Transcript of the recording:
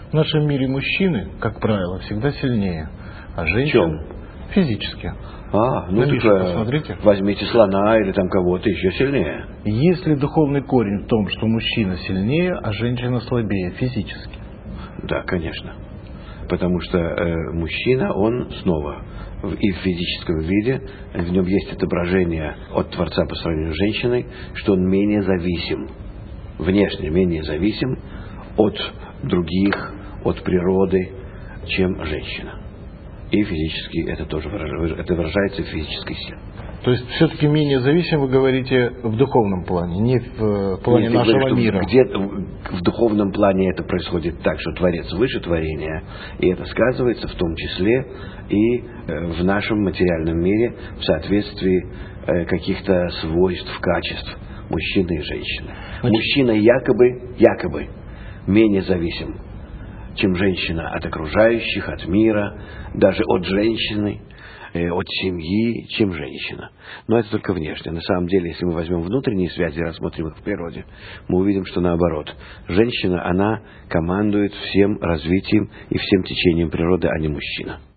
В нашем мире мужчины, как правило, всегда сильнее, а женщины физически. Ну так посмотрите. Возьмите слона или там кого-то еще сильнее. Есть ли духовный корень в том, что мужчина сильнее, а женщина слабее физически? Да, конечно. Потому что мужчина, он снова и в физическом виде, в нем есть отображение от Творца по сравнению с женщиной, что он менее зависим, внешне менее зависим от других, от природы, чем женщина. И физически это тоже выражается в физической силе. То есть все-таки менее зависим, вы говорите, в духовном плане, не в плане нашего мира. Где-то в духовном плане это происходит так, что Творец выше творения, и это сказывается в том числе и в нашем материальном мире в соответствии каких-то свойств, качеств мужчины и женщины. Мужчина якобы менее зависим, чем женщина от окружающих, от мира, даже от женщины, от семьи, чем женщина. Но это только внешне. На самом деле, если мы возьмем внутренние связи и рассмотрим их в природе, мы увидим, что наоборот. Женщина, она командует всем развитием и всем течением природы, а не мужчина.